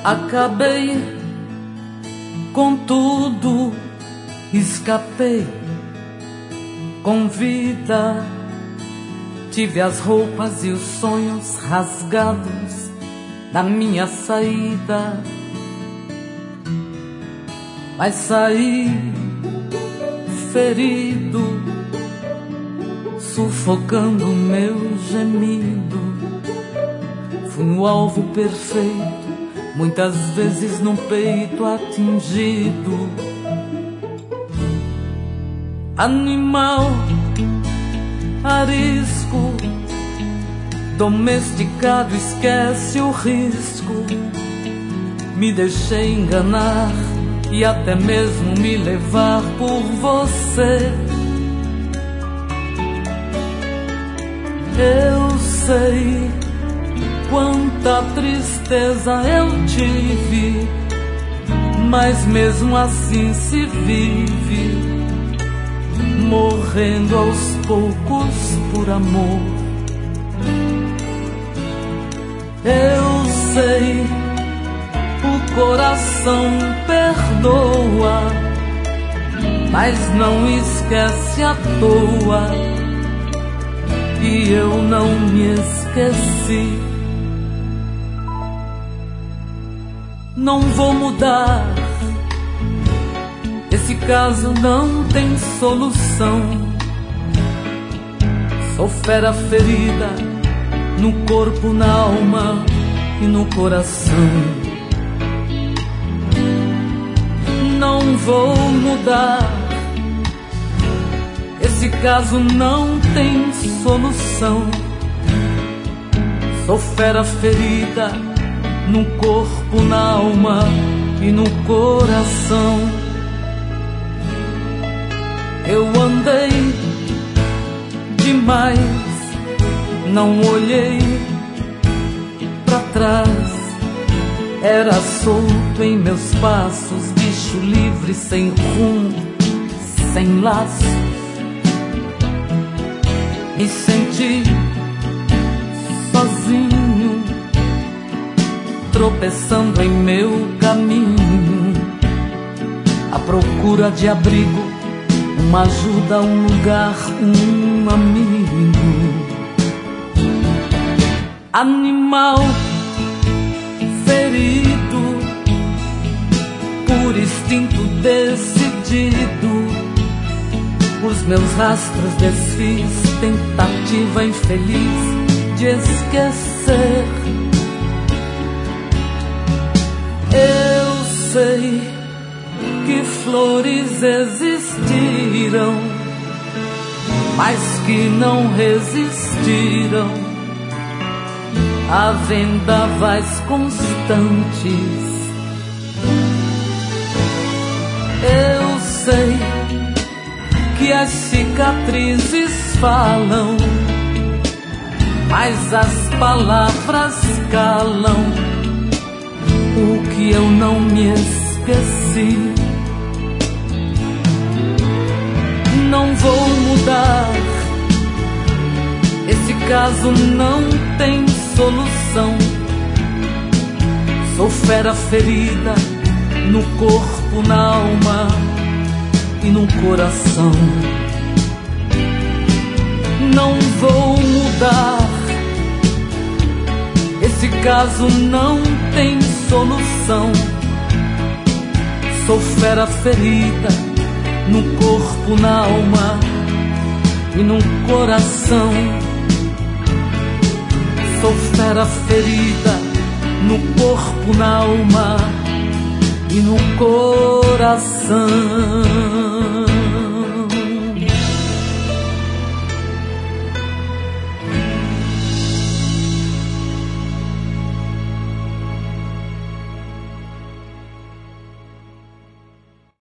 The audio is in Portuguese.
Acabei com tudo, escapei com vida. Tive as roupas e os sonhos rasgados da minha saída, mas saí ferido, sufocando meu gemido. Fui no alvo perfeito, muitas vezes no peito atingido. Animal arisco, domesticado, esquece o risco. Me deixei enganar e até mesmo me levar por você. Eu sei quanta tristeza eu tive, mas mesmo assim se vive, morrendo aos poucos por amor. Eu sei, o coração perdoa, mas não esquece à toa, e eu não me esqueci. Não vou mudar, esse caso não tem solução. Sou fera ferida no corpo, na alma e no coração. Não vou mudar, esse caso não tem solução. Sou fera ferida no corpo, na alma e no coração. Eu andei demais, não olhei pra trás. Era solto em meus passos, bicho livre, sem rumo, sem laço. Me senti sozinho, tropeçando em meu caminho, à procura de abrigo, uma ajuda, um lugar, um amigo. Animal ferido, por instinto decidido, os meus rastros desfiz, tentativa infeliz de esquecer. Eu sei que flores existiram, mas que não resistiram a vendavais constantes. Eu sei que as cicatrizes falam, mas as palavras calam o que eu não me esqueci. Não vou mudar, esse caso não tem solução. Sou fera ferida no corpo, na alma e no coração. Não vou mudar, esse caso não tem solução. Sou fera ferida no corpo, na alma e no coração. Sou fera ferida no corpo, na alma e no coração.